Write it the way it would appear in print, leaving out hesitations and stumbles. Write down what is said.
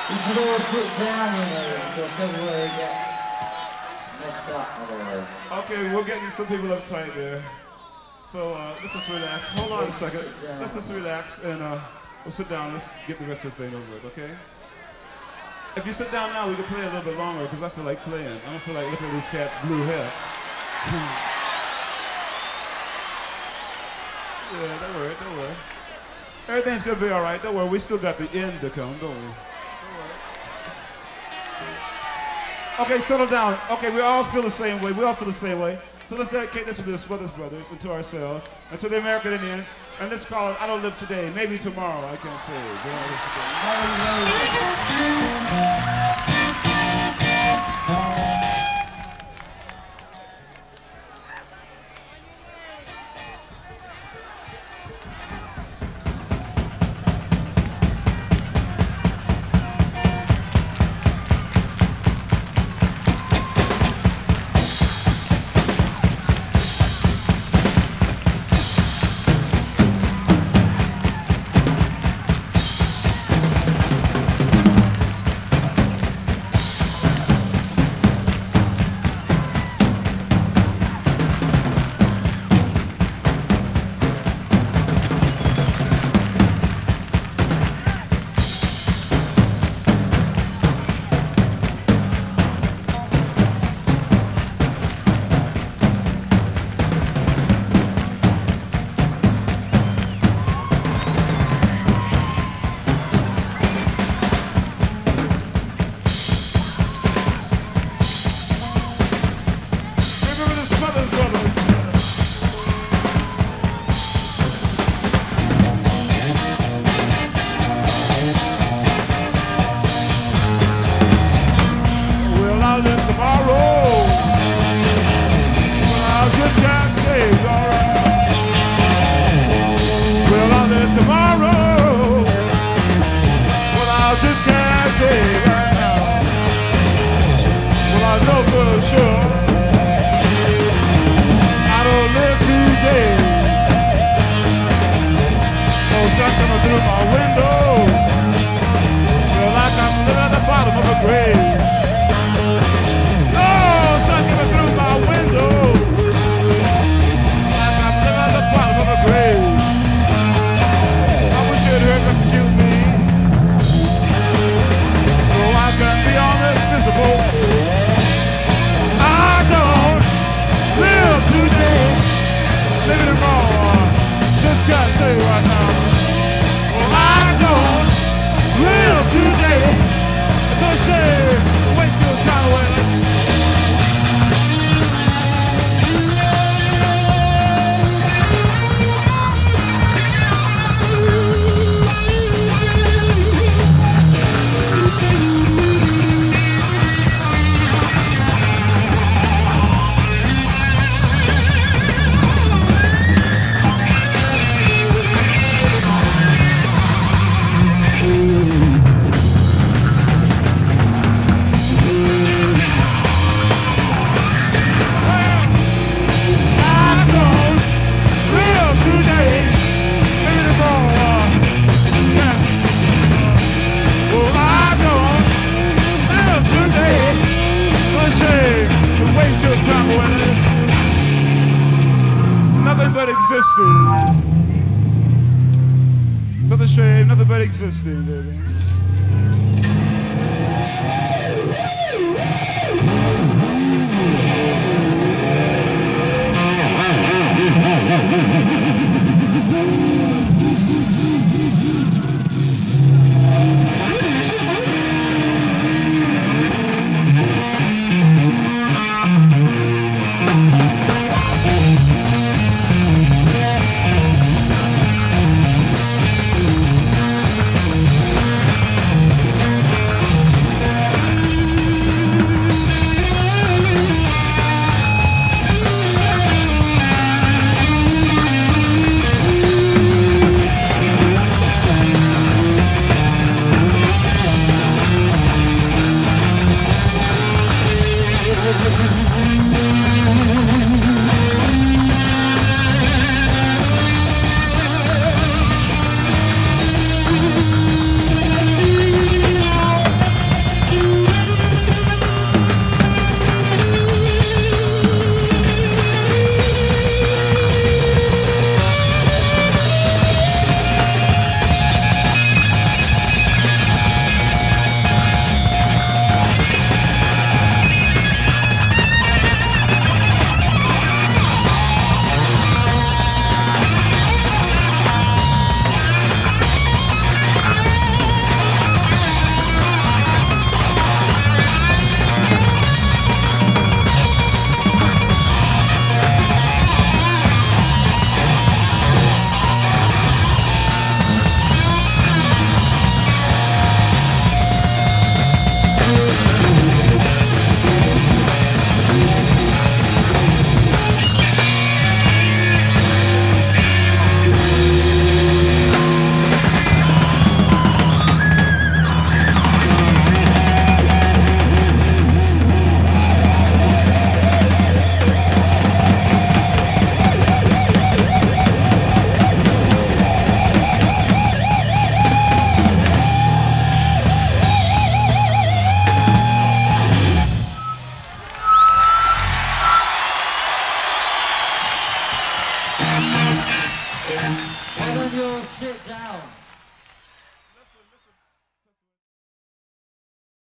이주로 태양인을 또 세부에게 Okay, we're getting some people uptight there. So let's just relax. Hold on a second. Let's just relax and we'll sit down. Let's get the rest of this thing over with, okay? If you sit down now, we can play a little bit longer because I feel like playing. I don't feel like looking at these cats' blue heads. Yeah, don't worry, don't worry. Everything's gonna be all right. Don't worry, we still got the end to come, don't we? Okay, settle down. Okay, we all feel the same way. We all feel the same way. So let's dedicate this to the Smothers Brothers and to ourselves and to the American Indians. And let's call it I Don't Live Today. Maybe tomorrow, I can't say. But I Don't Live Today. Why don't you all sit down?